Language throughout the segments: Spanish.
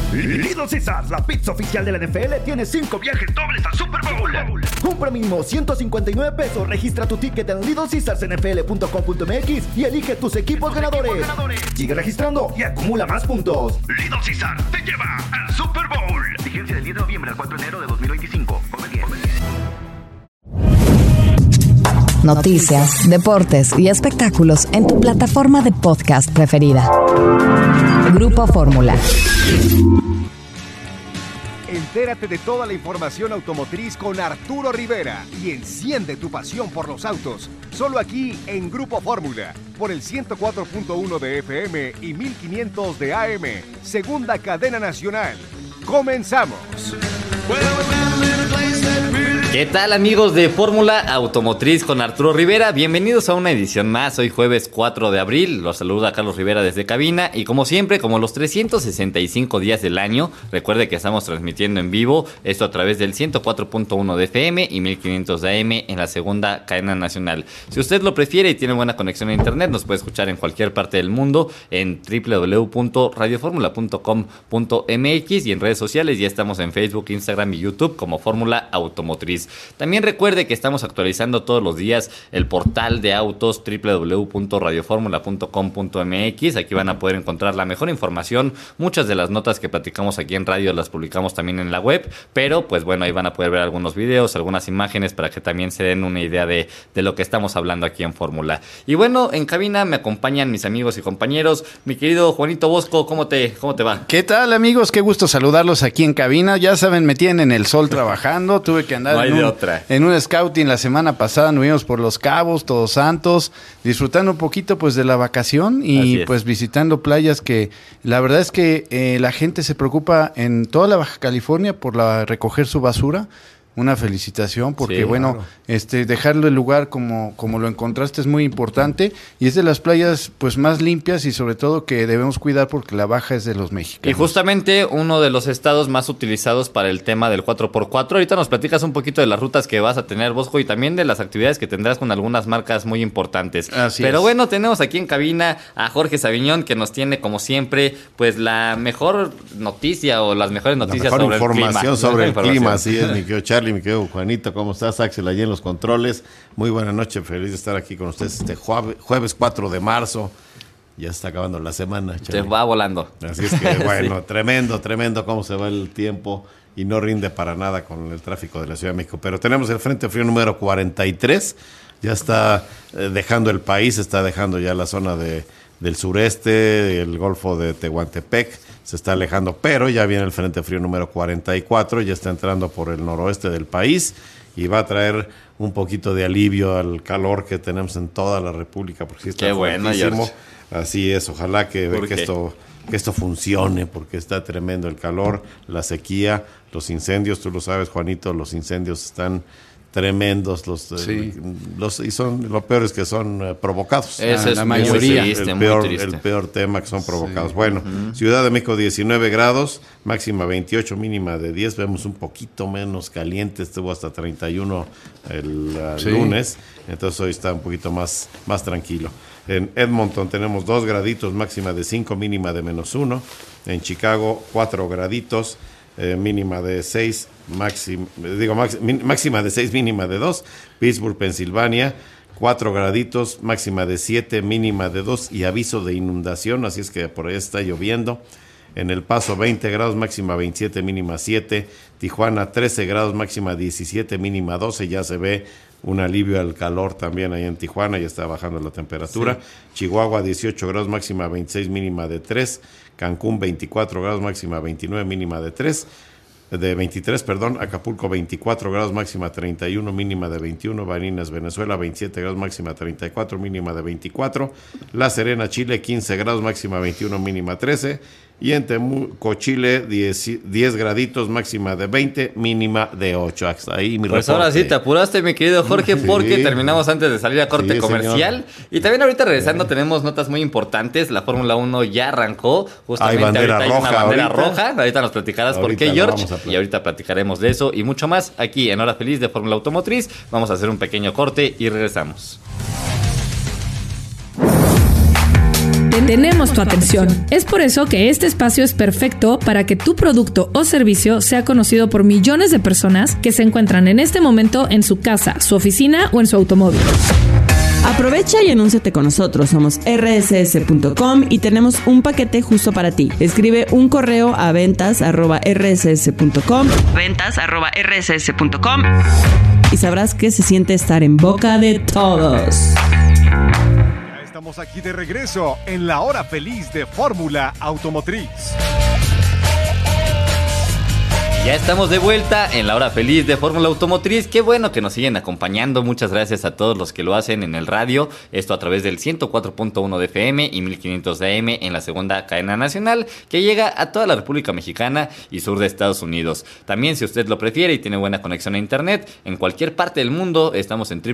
Little Caesars, la pizza oficial de la NFL, tiene 5 viajes dobles al Super Bowl. Compra mínimo $159. Registra tu ticket en littlecaesarsnfl.com.mx y elige tus equipos ganadores. Sigue registrando y acumula más puntos. Little Caesars te lleva al Super Bowl. Vigencia del 10 de noviembre al 4 de enero de 2025. Come bien. Noticias, deportes y espectáculos en tu plataforma de podcast preferida. Grupo Fórmula. Entérate de toda la información automotriz con Arturo Rivera y enciende tu pasión por los autos. Solo aquí en Grupo Fórmula, por el 104.1 de FM y 1500 de AM. Segunda cadena nacional. ¡Comenzamos! ¿Qué tal, amigos de Fórmula Automotriz con Arturo Rivera? Bienvenidos a una edición más, hoy jueves 4 de abril, los saluda Carlos Rivera desde cabina y como siempre, como los 365 días del año, recuerde que estamos transmitiendo en vivo, esto a través del 104.1 de FM y 1500 de AM en la segunda cadena nacional. Si usted lo prefiere y tiene buena conexión a internet, nos puede escuchar en cualquier parte del mundo en www.radioformula.com.mx y en redes sociales, ya estamos en Facebook, Instagram y YouTube como Fórmula Automotriz. También recuerde que estamos actualizando todos los días el portal de autos www.radioformula.com.mx. Aquí van a poder encontrar la mejor información. Muchas de las notas que platicamos aquí en radio las publicamos también en la web, pero pues bueno, ahí van a poder ver algunos videos, algunas imágenes para que también se den una idea de lo que estamos hablando aquí en Fórmula. Y bueno, en cabina me acompañan mis amigos y compañeros. Mi querido Juanito Bosco, ¿cómo te va? ¿Qué tal, amigos? Qué gusto saludarlos aquí en cabina. Ya saben, me tienen en el sol trabajando. Tuve que andar en un scouting la semana pasada, nos vimos por Los Cabos, Todos Santos, disfrutando un poquito pues de la vacación y pues visitando playas que la verdad es que la gente se preocupa en toda la Baja California por recoger su basura. Una felicitación porque sí, bueno, claro. Dejarlo el lugar como lo encontraste es muy importante y es de las playas pues más limpias y sobre todo que debemos cuidar porque la Baja es de los mexicanos. Y justamente uno de los estados más utilizados para el tema del 4x4. Ahorita nos platicas un poquito de las rutas que vas a tener, Bosco, y también de las actividades que tendrás con algunas marcas muy importantes. Pero bueno, tenemos aquí en cabina a Jorge Saviñón que nos tiene como siempre pues la mejor noticia o las mejores noticias sobre el clima. Información sobre el clima, así es, mi querido Charlie. Mi querido Juanito, ¿cómo estás? Axel, allí en los controles. Muy buena noche, feliz de estar aquí con ustedes este jueves 4 de marzo. Ya está acabando la semana, Charlie. Se va volando. Así es que, bueno, sí. tremendo cómo se va el tiempo y no rinde para nada con el tráfico de la Ciudad de México. Pero tenemos el Frente Frío número 43. Ya está dejando el país, está dejando ya la zona del sureste, el Golfo de Tehuantepec. Se está alejando, pero ya viene el Frente Frío número 44, ya está entrando por el noroeste del país y va a traer un poquito de alivio al calor que tenemos en toda la República, porque sí está Qué bueno, George. Así es, ojalá que esto funcione, porque está tremendo el calor, la sequía, los incendios, tú lo sabes, Juanito, los incendios están tremendos y son lo peor es que son provocados. Esa es la mayoría. El peor tema que son provocados. Sí. Bueno, Ciudad de México 19 grados, máxima 28, mínima de 10. Vemos un poquito menos caliente, estuvo hasta 31 el lunes, entonces hoy está un poquito más tranquilo. En Edmonton tenemos 2 graditos, máxima de 5, mínima de -1. En Chicago 4 graditos. Mínima de 6, máxima de 6, mínima de 2. Pittsburgh, Pensilvania, 4 graditos, máxima de 7, mínima de 2 y aviso de inundación, así es que por ahí está lloviendo. En El Paso 20 grados, máxima 27, mínima 7. Tijuana 13 grados, máxima 17, mínima 12. Ya se ve un alivio al calor también ahí en Tijuana, ya está bajando la temperatura. Sí. Chihuahua 18 grados, máxima 26, mínima de 3. Cancún 24 grados, máxima 29, mínima de 23, Acapulco 24 grados, máxima 31, mínima de 21, Barinas, Venezuela 27 grados, máxima 34, mínima de 24, La Serena, Chile 15 grados, máxima 21, mínima 13, y en Temuco, Chile 10 graditos, máxima de 20, mínima de 8. Hasta ahí mi pues reporte. Ahora sí te apuraste, mi querido Jorge, porque terminamos antes de salir a corte comercial. Señor. Y también ahorita regresando tenemos notas muy importantes. La Fórmula 1 ya arrancó. Justamente hay bandera ahorita roja, hay una bandera roja. Ahorita nos platicarás por qué, George. Y ahorita platicaremos de eso y mucho más aquí en Hora Feliz de Fórmula Automotriz. Vamos a hacer un pequeño corte y regresamos. Tenemos tu atención. Es por eso que este espacio es perfecto para que tu producto o servicio sea conocido por millones de personas que se encuentran en este momento en su casa, su oficina o en su automóvil. Aprovecha y anúnciate con nosotros. Somos rss.com y tenemos un paquete justo para ti. Escribe un correo a ventas@rss.com y sabrás qué se siente estar en boca de todos. Ya estamos aquí de regreso en la hora feliz de Fórmula Automotriz. Ya estamos de vuelta en la hora feliz de Fórmula Automotriz. Qué bueno que nos siguen acompañando. Muchas gracias a todos los que lo hacen en el radio. Esto a través del 104.1 de FM y 1500 de AM en la segunda cadena nacional, que llega a toda la República Mexicana y sur de Estados Unidos. También, si usted lo prefiere y tiene buena conexión a internet, en cualquier parte del mundo estamos en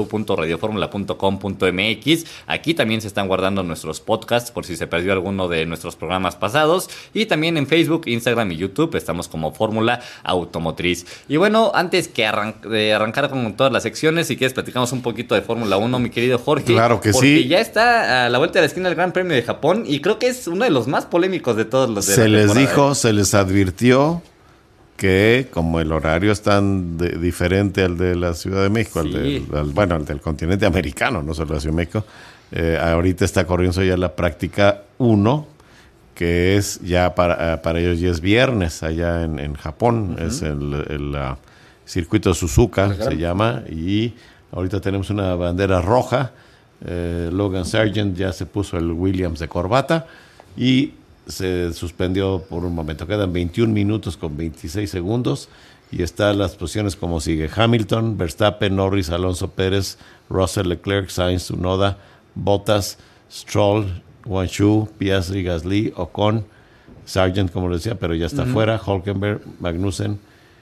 www.radioformula.com.mx. Aquí también se están guardando nuestros podcasts por si se perdió alguno de nuestros programas pasados. Y también en Facebook, Instagram y YouTube estamos como Fórmula Automotriz. Y bueno, antes que de arrancar con todas las secciones, si quieres platicamos un poquito de Fórmula 1, mi querido Jorge. Claro que porque sí. Ya está a la vuelta de la esquina el Gran Premio de Japón y creo que es uno de los más polémicos de todos los de Se la les temporada. dijo, se les advirtió que como el horario es tan diferente al de la Ciudad de México, Sí. al del continente americano, no solo la Ciudad de México, ahorita está corriendo ya la práctica 1, que es ya para ellos ya es viernes allá en Japón. Uh-huh. Es el circuito Suzuka, se llama, y ahorita tenemos una bandera roja. Logan Sargent ya se puso el Williams de corbata y se suspendió por un momento. Quedan 21 minutos con 26 segundos y están las posiciones como sigue: Hamilton, Verstappen, Norris, Alonso, Pérez, Russell, Leclerc, Sainz, Tsunoda, Bottas, Stroll, Guanyu, Piastri, Gasly, Ocon, Sargent, como les decía, pero ya está fuera, Hülkenberg, Magnussen,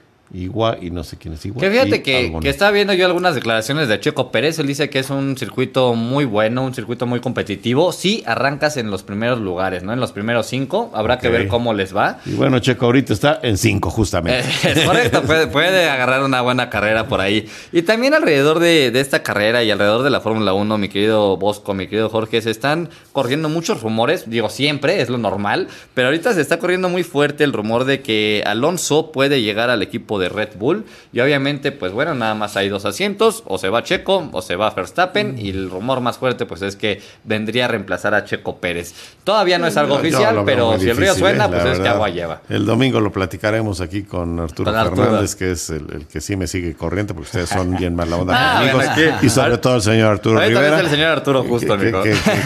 Iwa y no sé quién es Iwa. Que fíjate que estaba viendo yo algunas declaraciones de Checo Pérez. Él dice que es un circuito muy bueno, un circuito muy competitivo. Sí, arrancas en los primeros lugares, ¿no? En los primeros 5. Habrá que ver cómo les va. Y bueno, Checo ahorita está en 5 justamente. Es correcto, puede agarrar una buena carrera por ahí. Y también alrededor de esta carrera y alrededor de la Fórmula 1, mi querido Bosco, mi querido Jorge, se están corriendo muchos rumores. Digo, siempre, es lo normal. Pero ahorita se está corriendo muy fuerte el rumor de que Alonso puede llegar al equipo de Red Bull, y obviamente pues bueno, nada más hay 2 asientos, o se va Checo o se va Verstappen, y el rumor más fuerte pues es que vendría a reemplazar a Checo Pérez. Todavía no es algo oficial, pero si el río suena, pues es que agua lleva. El domingo lo platicaremos aquí con Arturo Fernández, que es el que sí me sigue corriente, porque ustedes son bien mala onda amigos, y sobre todo el señor Arturo Rivera. El señor Arturo justo, amigo.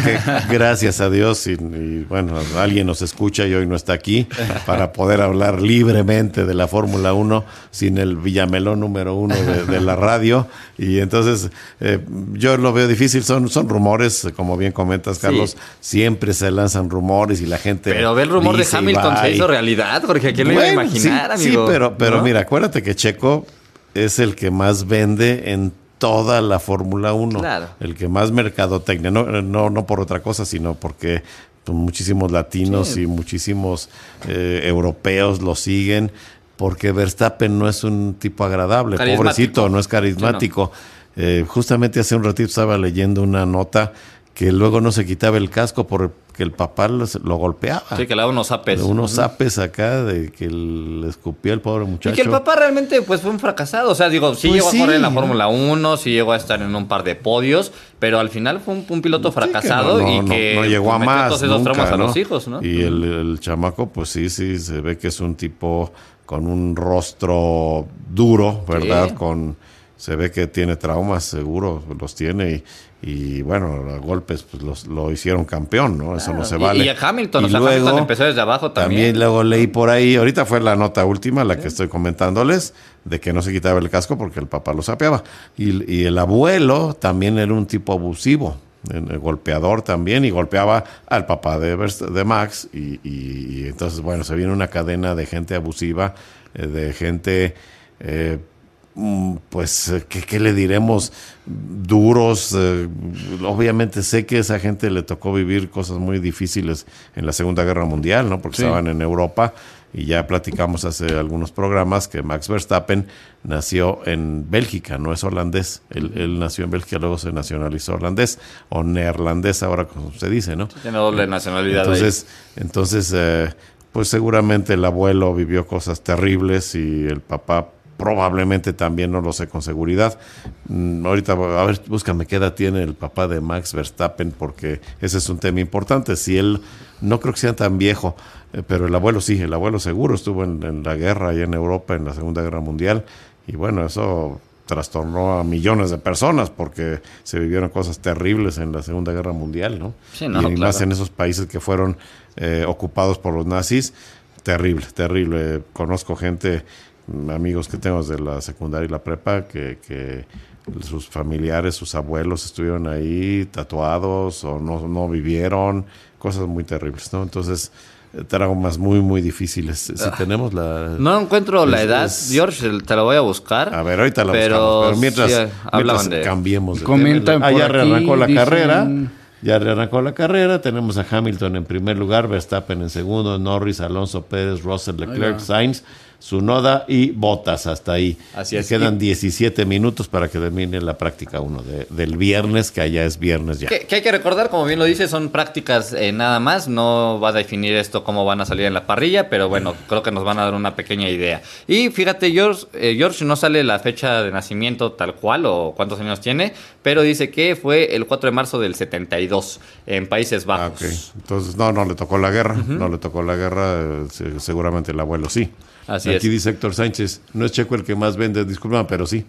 Gracias a Dios y bueno, alguien nos escucha y hoy no está aquí para poder hablar libremente de la Fórmula 1 sin el Villamelón número 1 de la radio. Y entonces yo lo veo difícil. Son rumores, como bien comentas, Carlos. Sí. Siempre se lanzan rumores y la gente. Pero ve el rumor de Hamilton se hizo realidad, Jorge. ¿Quién lo iba a imaginar, amigo? Sí, pero ¿no? Mira, acuérdate que Checo es el que más vende en toda la Fórmula 1. Claro. El que más mercadotecnia. No por otra cosa, sino porque muchísimos latinos y muchísimos europeos lo siguen. Porque Verstappen no es un tipo agradable, pobrecito, no es carismático. No. Justamente hace un ratito estaba leyendo una nota que luego no se quitaba el casco porque el papá lo golpeaba. Sí, que le daba unos zapes. Unos zapes acá, de que le escupía el pobre muchacho. Y que el papá realmente pues fue un fracasado. O sea, digo, sí llegó a correr en la Fórmula 1, sí llegó a estar en un par de podios, pero al final fue un piloto fracasado que no llegó a más. Entonces nunca, tramos a los hijos, ¿no? Y el chamaco, pues sí, se ve que es un tipo con un rostro duro, ¿verdad? Sí. Se ve que tiene traumas, seguro los tiene, y bueno, a golpes pues lo hicieron campeón, ¿no? Eso no se vale. Y a Hamilton, Hamilton empezó desde abajo también. También luego leí por ahí, ahorita fue la nota última, la que estoy comentándoles, de que no se quitaba el casco porque el papá lo sapeaba. Y el abuelo también era un tipo abusivo, el golpeador también, y golpeaba al papá de Max, y entonces, bueno, se viene una cadena de gente abusiva, de gente, pues, ¿qué le diremos? Duros. Obviamente sé que a esa gente le tocó vivir cosas muy difíciles en la Segunda Guerra Mundial, ¿no? Porque estaban en Europa, y ya platicamos hace algunos programas que Max Verstappen nació en Bélgica, no es holandés. Él nació en Bélgica, luego se nacionalizó holandés o neerlandés, ahora como se dice, ¿no? Tiene doble nacionalidad. Entonces, pues seguramente el abuelo vivió cosas terribles y el papá probablemente también, no lo sé con seguridad. Ahorita, a ver, búscame qué edad tiene el papá de Max Verstappen, porque ese es un tema importante. Si él, no creo que sea tan viejo, pero el abuelo sí, el abuelo seguro estuvo en la guerra allá en Europa, en la Segunda Guerra Mundial, y bueno, eso trastornó a millones de personas porque se vivieron cosas terribles en la Segunda Guerra Mundial, ¿no? Sí, no, y claro. más en esos países que fueron ocupados por los nazis. Terrible, terrible. Conozco gente, amigos que tengo desde la secundaria y la prepa, que sus familiares, sus abuelos estuvieron ahí tatuados o no vivieron, cosas muy terribles, ¿no? Entonces, traumas muy, muy difíciles. Si tenemos la... No encuentro la edad, George, te la voy a buscar. A ver, ahorita la buscamos, pero mientras cambiemos de tema. Ya rearrancó la carrera. Ya rearrancó la carrera, tenemos a Hamilton en primer lugar, Verstappen en segundo, Norris, Alonso, Pérez, Russell, Leclerc, Sainz, Tsunoda y Bottas hasta ahí. Así es. Quedan 17 minutos para que termine la práctica 1 del viernes, que allá es viernes ya. Que hay que recordar, como bien lo dice, son prácticas nada más, no va a definir esto cómo van a salir en la parrilla, pero bueno, creo que nos van a dar una pequeña idea. Y fíjate, George no sale la fecha de nacimiento tal cual o cuántos años tiene, pero dice que fue el 4 de marzo del 72 en Países Bajos. Okay. Entonces, no le tocó la guerra, no le tocó la guerra, seguramente el abuelo sí. Así Aquí es. dice Héctor Sánchez, no es Checo el que más vende, disculpa, pero sí.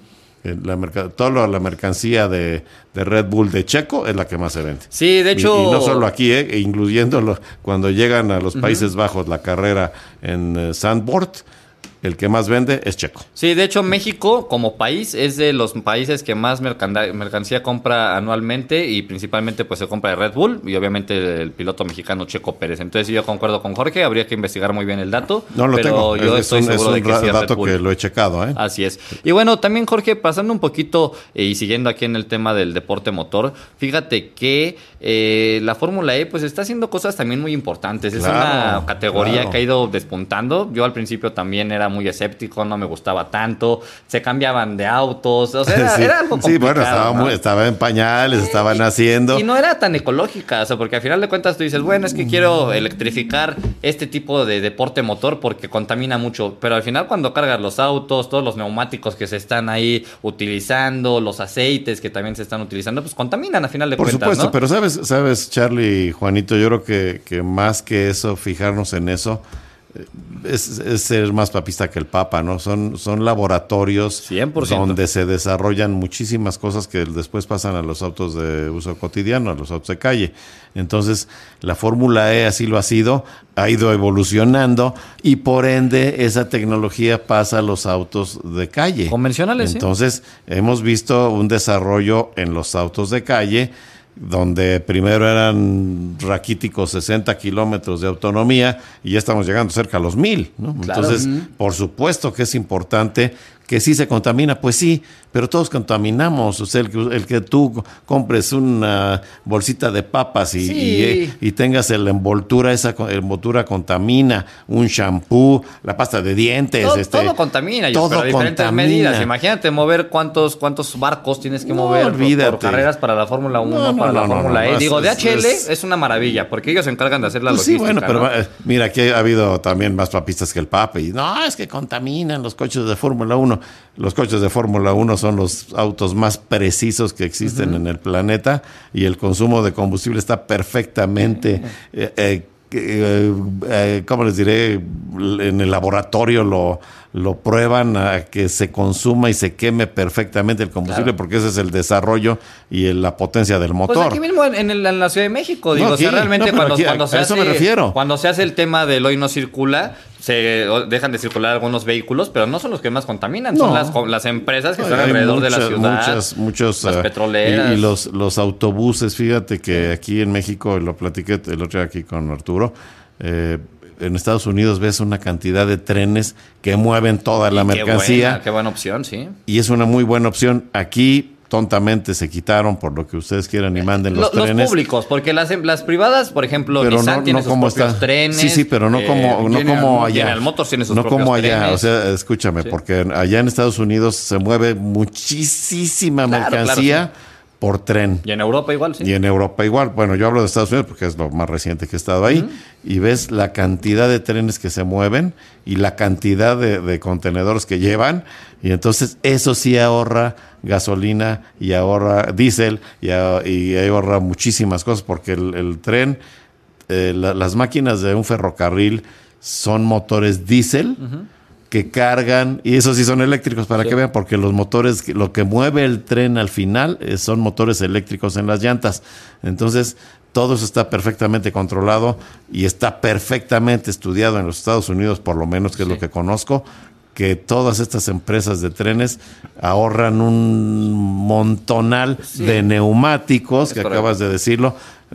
Toda la mercancía de Red Bull de Checo es la que más se vende. Sí, de hecho... Y no solo aquí, incluyéndolo cuando llegan a los Países Bajos, la carrera en Zandvoort, el que más vende es Checo. Sí, de hecho México como país es de los países que más mercancía compra anualmente y principalmente pues se compra de Red Bull y obviamente el piloto mexicano Checo Pérez. Entonces yo concuerdo con Jorge, habría que investigar muy bien el dato. No lo tengo, yo estoy seguro de que sí es dato Red Bull. Que lo he checado. Así es. Y bueno, también Jorge, pasando un poquito y siguiendo aquí en el tema del deporte motor, fíjate que la Fórmula E pues está haciendo cosas también muy importantes. Es una categoría que ha ido despuntando. Yo al principio también era muy escéptico, no me gustaba tanto, se cambiaban de autos, o sea, era algo complicado. Sí, bueno, estaba en pañales, estaban haciendo. Y no era tan ecológica, o sea, porque al final de cuentas tú dices, bueno, es que quiero electrificar este tipo de deporte motor porque contamina mucho, pero al final cuando cargas los autos, todos los neumáticos que se están ahí utilizando, los aceites que también se están utilizando, pues contaminan al final de cuentas, Por supuesto, ¿no? pero sabes, Charlie y Juanito, yo creo que más que eso, fijarnos en eso, es ser más papista que el Papa, ¿no? Son laboratorios 100%. Donde se desarrollan muchísimas cosas que después pasan a los autos de uso cotidiano, a los autos de calle. Entonces, la Fórmula E así lo ha ido evolucionando y por ende esa tecnología pasa a los autos de calle. Convencionales, Entonces, hemos visto un desarrollo en los autos de calle donde primero eran raquíticos 60 kilómetros de autonomía y ya estamos llegando cerca a los 1000, ¿no? Claro. Entonces, por supuesto que es importante que sí se contamina, pues sí, pero todos contaminamos. O sea, el que tú compres una bolsita de papas y tengas la envoltura, esa envoltura contamina, un shampoo, la pasta de dientes. Todo contamina, todo pero a diferentes medidas. Imagínate mover cuántos barcos tienes que mover por carreras para la Fórmula 1, para la Fórmula E. Digo, DHL es una maravilla, porque ellos se encargan de hacer la logística. Sí, bueno, pero ¿no? mira, aquí ha habido también más papistas que el Papa. Y no, es que contaminan los coches de Fórmula 1. Los coches de Fórmula 1 son los autos más precisos que existen en el planeta y el consumo de combustible está perfectamente, ¿cómo les diré? En el laboratorio lo prueban a que se consuma y se queme perfectamente el combustible, porque ese es el desarrollo y la potencia del motor. Pues aquí mismo en la Ciudad de México, digo, aquí, o sea, realmente cuando se hace el tema del hoy no circula, se dejan de circular algunos vehículos, pero no son los que más contaminan, son las empresas que están alrededor de la ciudad, muchos las petroleras. Y los autobuses, fíjate que aquí en México, lo platiqué el otro día aquí con Arturo, en Estados Unidos ves una cantidad de trenes que mueven toda la mercancía. Qué buena opción, sí. Y es una muy buena opción. Aquí tontamente se quitaron por lo que ustedes quieran y manden los trenes. Los públicos, porque las privadas, por ejemplo, pero Nissan tiene sus propios trenes. Sí, pero no como allá. General Motors tiene sus no propios como allá, trenes. o sea, escúchame, porque allá en Estados Unidos se mueve muchísima mercancía por tren. Y en Europa igual, sí. Y en Europa igual. Bueno, yo hablo de Estados Unidos porque es lo más reciente que he estado ahí. Y ves la cantidad de trenes que se mueven y la cantidad de contenedores que llevan. Y entonces eso sí ahorra gasolina y ahorra diésel y ahorra muchísimas cosas porque el tren, las máquinas de un ferrocarril son motores diésel que cargan, y esos sí son eléctricos para que vean, porque los motores, lo que mueve el tren al final son motores eléctricos en las llantas. Entonces, todo eso está perfectamente controlado y está perfectamente estudiado en los Estados Unidos, por lo menos, que es lo que conozco, que todas estas empresas de trenes ahorran un montonal de neumáticos, que acabas de decirlo,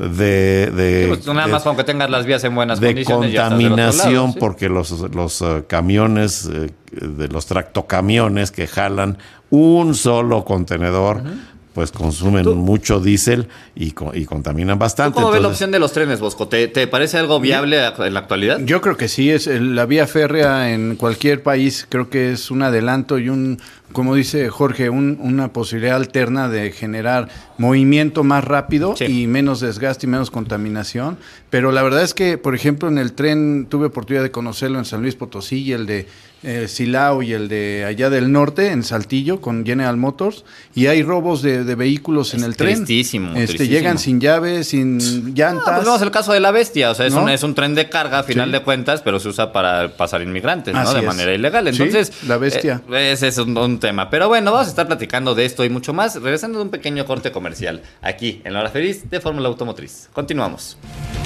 nada más con que tengas las vías en buenas condiciones. De contaminación, porque los camiones, de los tractocamiones que jalan un solo contenedor, pues consumen mucho diésel y contaminan bastante. ¿Cómo ves la opción de los trenes, Bosco? ¿Te parece algo viable en la actualidad? Yo creo que sí, la vía férrea en cualquier país creo que es un adelanto y como dice Jorge, una posibilidad alterna de generar movimiento más rápido y menos desgaste y menos contaminación. Pero la verdad es que, por ejemplo, en el tren tuve oportunidad de conocerlo en San Luis Potosí, y el de Silao y el de allá del norte, en Saltillo, con General Motors, y hay robos de vehículos en el tren. Tristísimo. Llegan sin llaves, sin llantas. Pues vemos el caso de la Bestia, o sea, es un tren de carga a final de cuentas, pero se usa para pasar inmigrantes, ¿no? De manera ilegal. Entonces, la Bestia. Ese es un tema. Pero bueno, vamos a estar platicando de esto y mucho más, regresando de un pequeño corte comercial, aquí en La Hora Feliz de Fórmula Automotriz. Continuamos.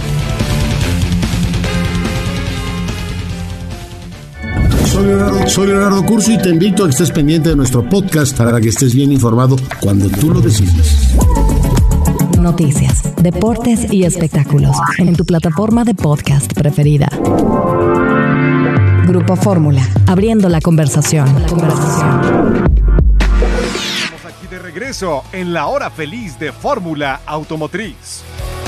Soy Leonardo Curso y te invito a que estés pendiente de nuestro podcast para que estés bien informado cuando tú lo decides. Noticias, deportes y espectáculos en tu plataforma de podcast preferida. Grupo Fórmula, abriendo la conversación. Estamos aquí de regreso en La Hora Feliz de Fórmula Automotriz.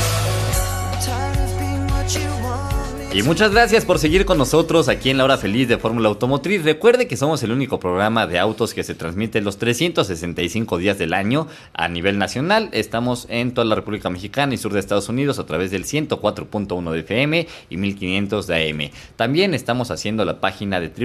Y muchas gracias por seguir con nosotros aquí en La Hora Feliz de Fórmula Automotriz. Recuerde que somos el único programa de autos que se transmite los 365 días del año a nivel nacional. Estamos en toda la República Mexicana y sur de Estados Unidos a través del 104.1 de FM y 1500 de AM. También estamos haciendo la página de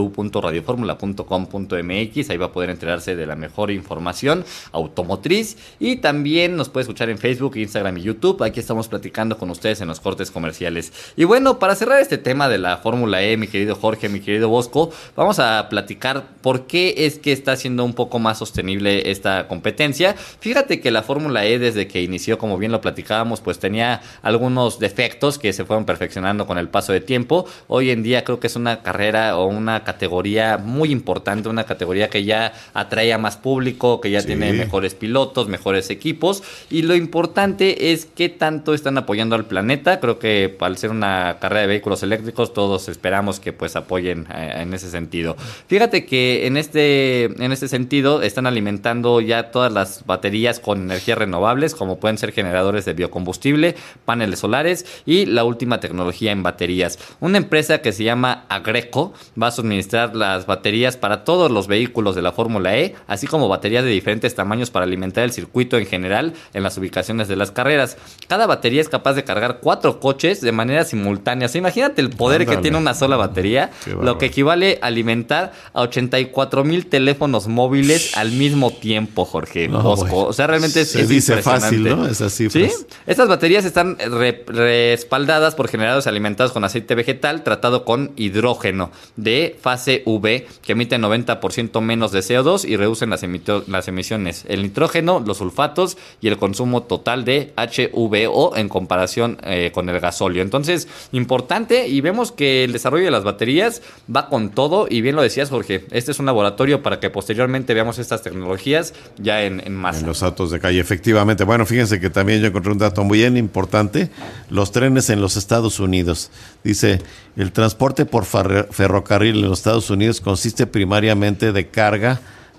www.radioformula.com.mx. Ahí va a poder enterarse de la mejor información automotriz. Y también nos puede escuchar en Facebook, Instagram y YouTube. Aquí estamos platicando con ustedes en los cortes comerciales. Y bueno, para cerrar este tema de la Fórmula E, mi querido Jorge, mi querido Bosco, vamos a platicar por qué es que está siendo un poco más sostenible esta competencia. Fíjate que la Fórmula E, desde que inició, como bien lo platicábamos, pues tenía algunos defectos que se fueron perfeccionando con el paso de tiempo. Hoy en día creo que es una carrera o una categoría muy importante, una categoría que ya atrae a más público, que ya tiene mejores pilotos, mejores equipos, y lo importante es qué tanto están apoyando al planeta. Creo que al ser una carrera de vehículos eléctricos, todos esperamos que pues apoyen en ese sentido. Fíjate que en este sentido están alimentando ya todas las baterías con energías renovables, como pueden ser generadores de biocombustible, paneles solares y la última tecnología en baterías. Una empresa que se llama Agreco va a suministrar las baterías para todos los vehículos de la Fórmula E, así como baterías de diferentes tamaños para alimentar el circuito en general en las ubicaciones de las carreras. Cada batería es capaz de cargar 4 coches de manera simultánea. O sea, imagínate el poder que tiene una sola batería, lo que equivale a alimentar a 84,000 teléfonos móviles al mismo tiempo, Jorge Bosco. Bueno. O sea, realmente se dice fácil, ¿no? Esas cifras. ¿Sí? Estas baterías están respaldadas por generadores alimentados con aceite vegetal tratado con hidrógeno de fase V, que emiten 90% menos de CO2 y reducen las emisiones, el nitrógeno, los sulfatos y el consumo total de HVO en comparación con el gasóleo. Entonces, importante, y vemos que el desarrollo de las baterías va con todo, y bien lo decías, Jorge, este es un laboratorio para que posteriormente veamos estas tecnologías ya en masa. En los autos de calle, efectivamente. Bueno, fíjense que también yo encontré un dato muy bien importante, los trenes en los Estados Unidos. Dice, el transporte por ferrocarril en los Estados Unidos consiste primariamente de carga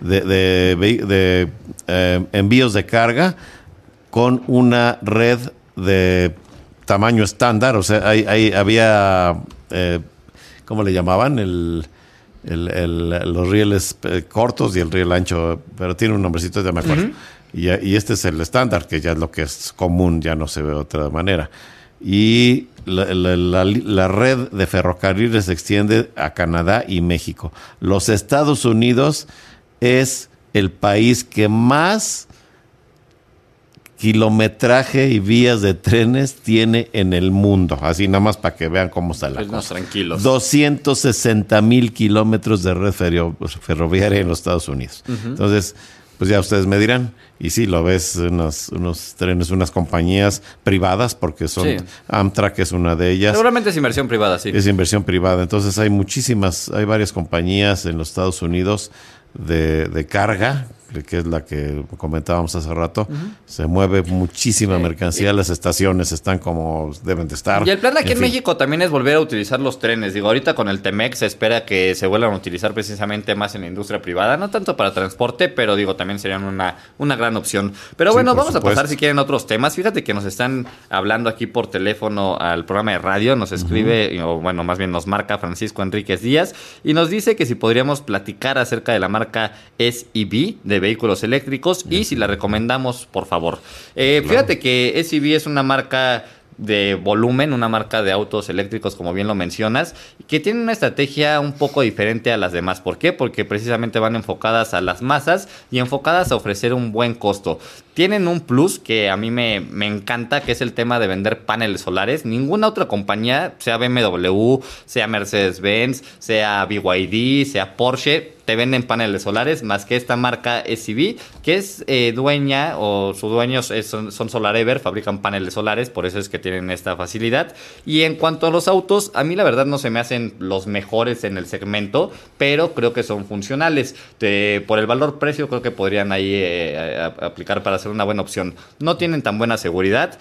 de envíos de carga con una red de tamaño estándar. O sea, había, ¿cómo le llamaban? Los rieles cortos y el riel ancho, pero tiene un nombrecito, ya me acuerdo. Y este es el estándar, que ya es lo que es común, ya no se ve de otra manera. Y la red de ferrocarriles se extiende a Canadá y México. Los Estados Unidos es el país que más kilometraje y vías de trenes tiene en el mundo. Así nada más para que vean cómo está la cosa. Tranquilos. 260,000 kilómetros de red ferroviaria en los Estados Unidos. Entonces, pues ya ustedes me dirán. Y sí, lo ves, unos trenes, unas compañías privadas, porque son... Sí. Amtrak es una de ellas. Seguramente es inversión privada, sí. Es inversión privada. Entonces hay varias compañías en los Estados Unidos de carga, que es la que comentábamos hace rato. Se mueve muchísima mercancía, las estaciones están como deben de estar. Y el plan aquí en México también es volver a utilizar los trenes. Digo, ahorita con el TEMEC se espera que se vuelvan a utilizar precisamente más en la industria privada, no tanto para transporte, pero digo, también serían una gran opción. Pero bueno, vamos a pasar si quieren otros temas. Fíjate que nos están hablando aquí por teléfono al programa de radio, nos escribe, o bueno, más bien nos marca Francisco Enríquez Díaz, y nos dice que si podríamos platicar acerca de la marca SEV de vehículos eléctricos y si la recomendamos, por favor. Fíjate que SEV es una marca de volumen, una marca de autos eléctricos, como bien lo mencionas, que tiene una estrategia un poco diferente a las demás. ¿Por qué? Porque precisamente van enfocadas a las masas y enfocadas a ofrecer un buen costo. Tienen un plus que a mí me encanta, que es el tema de vender paneles solares. Ninguna otra compañía, sea BMW, sea Mercedes-Benz, sea BYD, sea Porsche, te venden paneles solares, más que esta marca SEV, que es dueña, o sus dueños son SolarEver, fabrican paneles solares, por eso es que tienen esta facilidad. Y en cuanto a los autos, a mí la verdad no se me hacen los mejores en el segmento, pero creo que son funcionales. Por el valor-precio creo que podrían ahí aplicar para ser una buena opción. No tienen tan buena seguridad,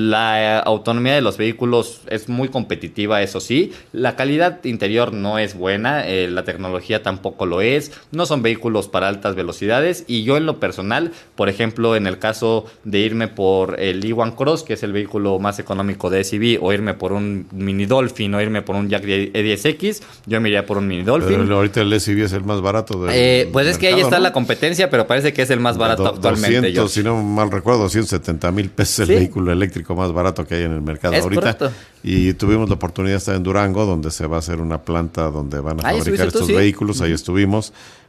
la autonomía de los vehículos es muy competitiva, eso sí, la calidad interior no es buena, la tecnología tampoco lo es, no son vehículos para altas velocidades, y yo en lo personal, por ejemplo, en el caso de irme por el E1 Cross, que es el vehículo más económico de SEV, o irme por un Mini Dolphin, o irme por un Jack E10X, yo me iría por un Mini Dolphin. Pero ahorita el SEV es el más barato pues es que ahí está, ¿no? La competencia, pero parece que es el más barato actualmente. 200, si no mal recuerdo, 170,000 pesos el vehículo eléctrico más barato que hay en el mercado ahorita. Correcto. Y tuvimos la oportunidad de estar en Durango, donde se va a hacer una planta donde van a fabricar estos vehículos. Ahí estuvimos.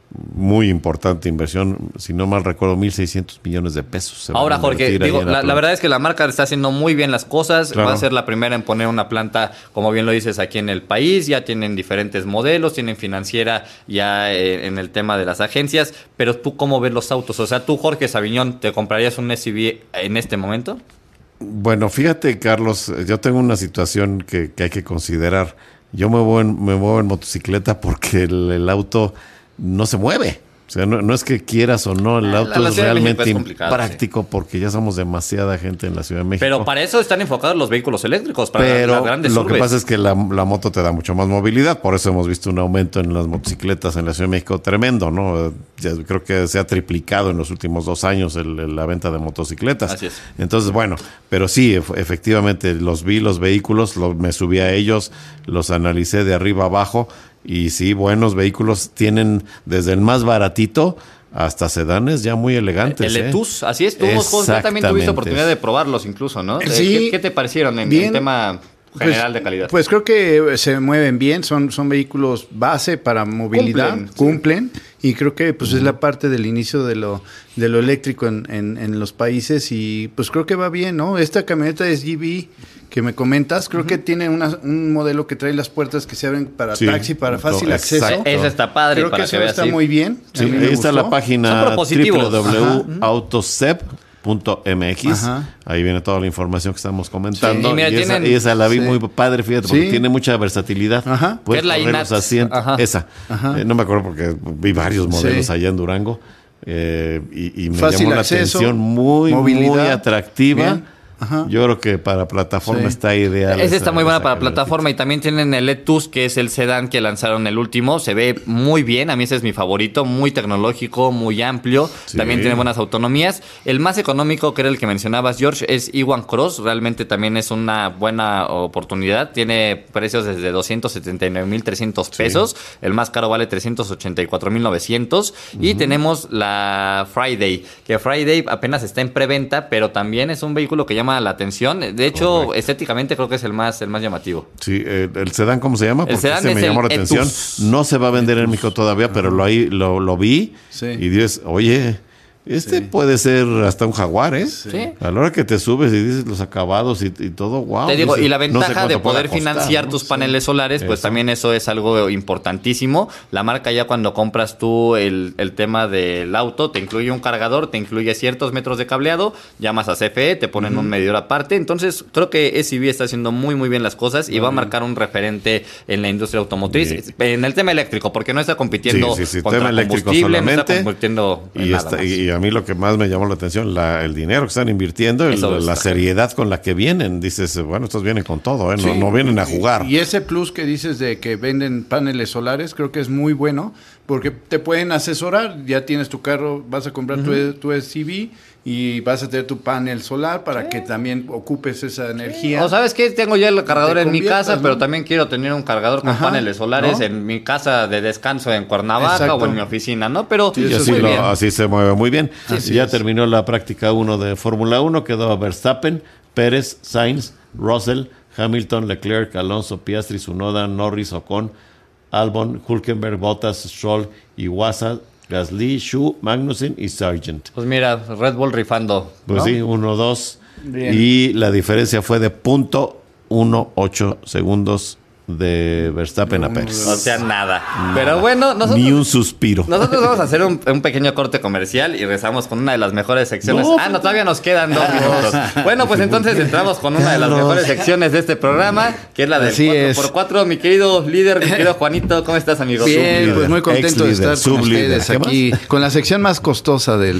Muy importante inversión, si no mal recuerdo, 1,600 millones de pesos. Ahora, Jorge, digo, la verdad es que la marca está haciendo muy bien las cosas. Claro. Va a ser la primera en poner una planta, como bien lo dices, aquí en el país. Ya tienen diferentes modelos, tienen financiera ya en el tema de las agencias. Pero tú, ¿cómo ves los autos? O sea, tú, Jorge Saviñón, ¿te comprarías un SUV en este momento? Bueno, fíjate, Carlos, yo tengo una situación que hay que considerar. Yo me muevo en motocicleta porque el auto no se mueve. O sea, no es que quieras o no, el auto es realmente impráctico, porque ya somos demasiada gente en la Ciudad de México. Pero para eso están enfocados los vehículos eléctricos, para las grandes urbes. Lo que pasa es que la moto te da mucho más movilidad, por eso hemos visto un aumento en las motocicletas en la Ciudad de México tremendo, ¿no? Ya creo que se ha triplicado en los últimos 2 años la venta de motocicletas. Así es. Entonces, bueno, pero sí, efectivamente, los vehículos, me subí a ellos, los analicé de arriba abajo. Y sí, buenos vehículos, tienen desde el más baratito hasta sedanes ya muy elegantes. El Etus, así es. Tú también tuviste oportunidad de probarlos incluso, ¿no? Sí. ¿Qué te parecieron en tema general de calidad? Pues creo que se mueven bien, son vehículos base para movilidad, cumplen y creo que pues es la parte del inicio de lo eléctrico en los países, y pues creo que va bien, ¿no? Esta camioneta SUV que me comentas, creo que tiene un modelo que trae las puertas que se abren para taxi, para fácil acceso. Esa está padre. Creo que eso está muy bien. Sí, ahí está la página www.autosep.mx. Ahí viene toda la información que estamos comentando. Sí, y esa la vi muy padre, fíjate, porque tiene mucha versatilidad. ¿Qué es la INAT? Esa. No me acuerdo porque vi varios modelos allá en Durango. Y me fácil llamó acceso, la atención, muy atractiva. Bien. Ajá. Yo creo que para plataforma está ideal. Ese está muy buena para plataforma. Y también tienen el Etus, que es el sedán que lanzaron el último. Se ve muy bien. A mí ese es mi favorito. Muy tecnológico, muy amplio. Sí. También tiene buenas autonomías. El más económico, que era el que mencionabas, George, es Iwan Cross. Realmente también es una buena oportunidad. Tiene precios desde 279,300 pesos. Sí. El más caro vale 384,900. Y tenemos la Friday, que Friday apenas está en preventa, pero también es un vehículo que llama la atención. De hecho, estéticamente creo que es el más llamativo. Sí, el sedán, ¿cómo se llama? Porque el sedán me llamó la atención. No se va a vender en México todavía, pero lo vi y dices, oye, puede ser hasta un Jaguar, ¿eh? Sí. A la hora que te subes y dices los acabados y todo, wow. Te digo, y la ventaja de poder financiar tus paneles solares, pues también eso es algo importantísimo. La marca ya cuando compras tú el tema del auto, te incluye un cargador, te incluye ciertos metros de cableado, llamas a CFE, te ponen un medidor aparte. Entonces, creo que SEV está haciendo muy, muy bien las cosas y va a marcar un referente en la industria automotriz. En el tema eléctrico, porque no está compitiendo contra tema eléctrico combustible, solamente, no está compitiendo en nada más. A mí lo que más me llamó la atención, el dinero que están invirtiendo, la seriedad con la que vienen. Dices, bueno, estos vienen con todo, ¿eh? No vienen a jugar. Y ese plus que dices de que venden paneles solares, creo que es muy bueno, porque te pueden asesorar. Ya tienes tu carro, vas a comprar tu SUV y vas a tener tu panel solar para que también ocupes esa energía. O sabes qué, tengo ya el cargador en mi casa, pero también quiero tener un cargador con paneles solares en mi casa de descanso en Cuernavaca o en mi oficina, ¿no? Pero así se mueve muy bien. Ya terminó la práctica 1 de Fórmula 1, quedó Verstappen, Pérez, Sainz, Russell, Hamilton, Leclerc, Alonso, Piastri, Tsunoda, Norris, Ocon, Albon, Hülkenberg, Bottas, Stroll, Iwasa, Gasly, Shu, Magnussen y Sargent. Pues mira, Red Bull rifando. Pues sí, 1-2. Y la diferencia fue de 0.18 segundos de Verstappen a Pérez. O sea, nada. Pero bueno, nosotros... Ni un suspiro. Nosotros vamos a hacer un pequeño corte comercial y regresamos con una de las mejores secciones. No, todavía nos quedan 2 minutos. Bueno, pues entonces entramos con una de las mejores secciones de este programa, que es la del 4x4. Mi querido líder, mi querido Juanito, ¿cómo estás, amigo? Bien, pues muy contento de estar con ustedes aquí, con la sección más costosa de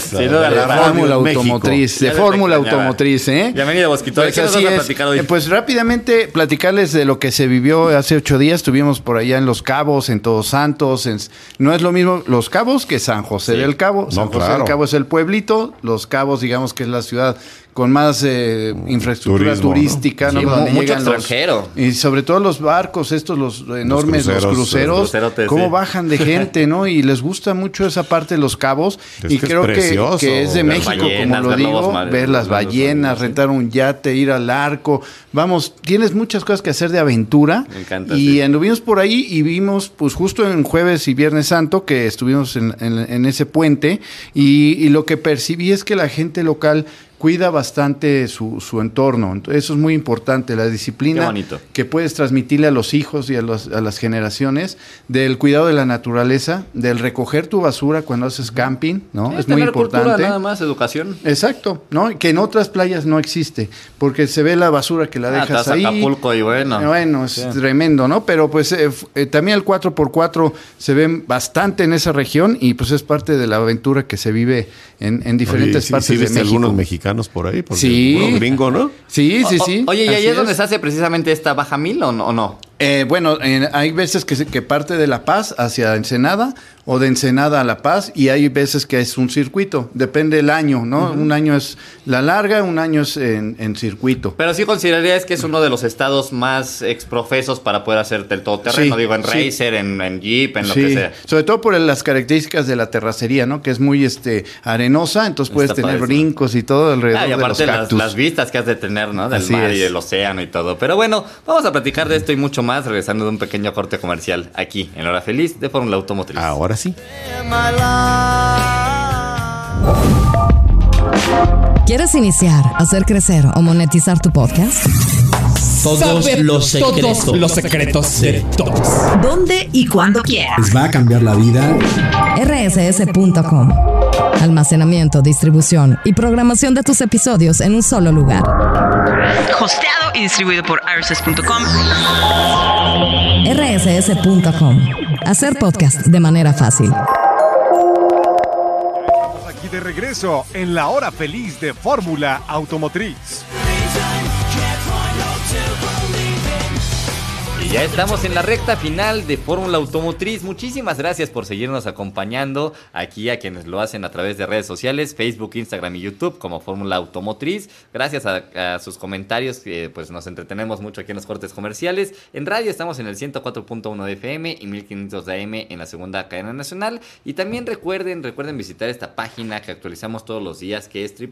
Fórmula Automotriz. De Fórmula Automotriz, ¿eh? Bienvenido, Bosquito. Pues, ¿qué nos vas a platicar hoy? Pues rápidamente platicarles de lo que se vivió hace 8 días. Estuvimos por allá en Los Cabos, en Todos Santos. No es lo mismo Los Cabos que San José del Cabo. San José del Cabo es el pueblito. Los Cabos, digamos que es la ciudad con más infraestructura turística, ¿no? Donde mucho extranjero. Y sobre todo los barcos, los enormes, los cruceros, cómo bajan de gente, ¿no? Y les gusta mucho esa parte de Los Cabos. Y creo que es de México, como lo digo, ver las ballenas, rentar un yate, ir al arco. Vamos, tienes muchas cosas que hacer de aventura. Me encanta. Y anduvimos por ahí y vimos, pues justo en Jueves y Viernes Santo, que estuvimos en ese puente, y lo que percibí es que la gente local cuida bastante su entorno. Eso es muy importante, la disciplina que puedes transmitirle a los hijos y a las generaciones, del cuidado de la naturaleza, del recoger tu basura cuando haces camping, ¿no? Sí, es muy importante. Cultura, nada más, educación. Exacto, ¿no? Que en otras playas no existe, porque se ve la basura que la dejas ahí. Acapulco y bueno, es tremendo, ¿no? Pero pues también el 4x4 se ve bastante en esa región y pues es parte de la aventura que se vive en diferentes partes de México. Algunos mexicanos por ahí, porque puro gringo, ¿no? Sí. Oye, ¿y ahí es donde se hace precisamente esta baja mil o no? Bueno, hay veces que parte de La Paz hacia Ensenada o de Ensenada a La Paz, y hay veces que es un circuito, depende del año, ¿no? Un año es la larga, un año es en circuito. Pero sí considerarías que es uno de los estados más exprofesos para poder hacerte el todoterreno, digo, en racer, en jeep, en lo que sea. Sobre todo por las características de la terracería, ¿no? Que es muy arenosa, entonces puedes tener brincos y todo alrededor y aparte de los cactus. Las vistas que has de tener, ¿no? Del mar y del océano y todo. Pero bueno, vamos a platicar de esto y mucho más regresando de un pequeño corte comercial aquí en Hora Feliz de Fórmula Automotriz. Ahora sí. ¿Quieres iniciar, hacer crecer o monetizar tu podcast? Todos los secretos de todos. ¿Dónde y cuándo quieras? Les va a cambiar la vida. rss.com. Almacenamiento, distribución y programación de tus episodios en un solo lugar. Hosteado y distribuido por rss.com. rss.com. Hacer podcast de manera fácil. De regreso en la hora feliz de Fórmula Automotriz. Y ya estamos en la recta final de Fórmula Automotriz. Muchísimas gracias por seguirnos acompañando aquí a quienes lo hacen a través de redes sociales, Facebook, Instagram y YouTube como Fórmula Automotriz. Gracias a sus comentarios, pues nos entretenemos mucho aquí en los cortes comerciales. En radio estamos en el 104.1 de FM y 1500 de AM en la segunda cadena nacional. Y también recuerden visitar esta página que actualizamos todos los días, que es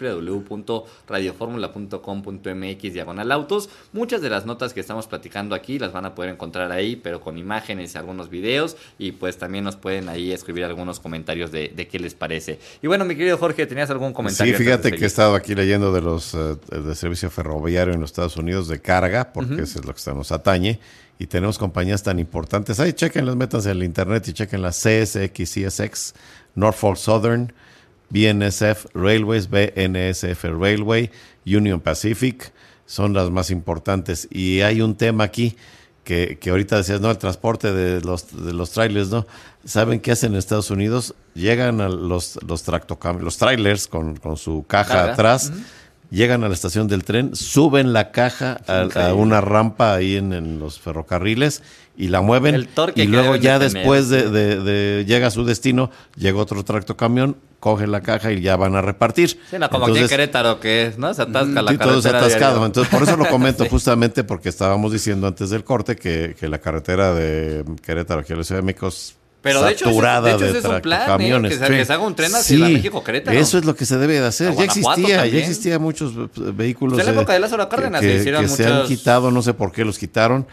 www.radioformula.com.mx/autos. Muchas de las notas que estamos platicando aquí las van a poder encontrar ahí, pero con imágenes, algunos videos, y pues también nos pueden ahí escribir algunos comentarios de qué les parece. Y bueno, mi querido Jorge, ¿tenías algún comentario? Sí, fíjate que he estado aquí leyendo de los de servicio ferroviario en los Estados Unidos de carga, porque eso es lo que nos atañe, y tenemos compañías tan importantes. Ahí chequenlas, métanse en el internet y chequen las CSX, CSX, Norfolk Southern, BNSF Railways, BNSF Railway, Union Pacific, son las más importantes. Y hay un tema aquí que ahorita decías, ¿no? El transporte de los trailers, ¿no? ¿Saben qué hacen en Estados Unidos? Llegan a los trailers con su caja atrás, llegan a la estación del tren, suben la caja a una rampa ahí en los ferrocarriles y la mueven, y luego ya después de llega a su destino, llega otro tractocamión, coge la caja y ya van a repartir. Sí, no, como aquí en Querétaro, que no se atasca la carretera. Todo es atascado. Entonces, por eso lo comento justamente, porque estábamos diciendo antes del corte que la carretera de Querétaro aquí a la Ciudad de México es saturada de camiones. Que se haga un tren hacia la México-Querétaro. Eso es lo que se debe de hacer. Ya existía muchos vehículos en la época de Lázaro Cárdenas que se han quitado, no sé por qué los quitaron.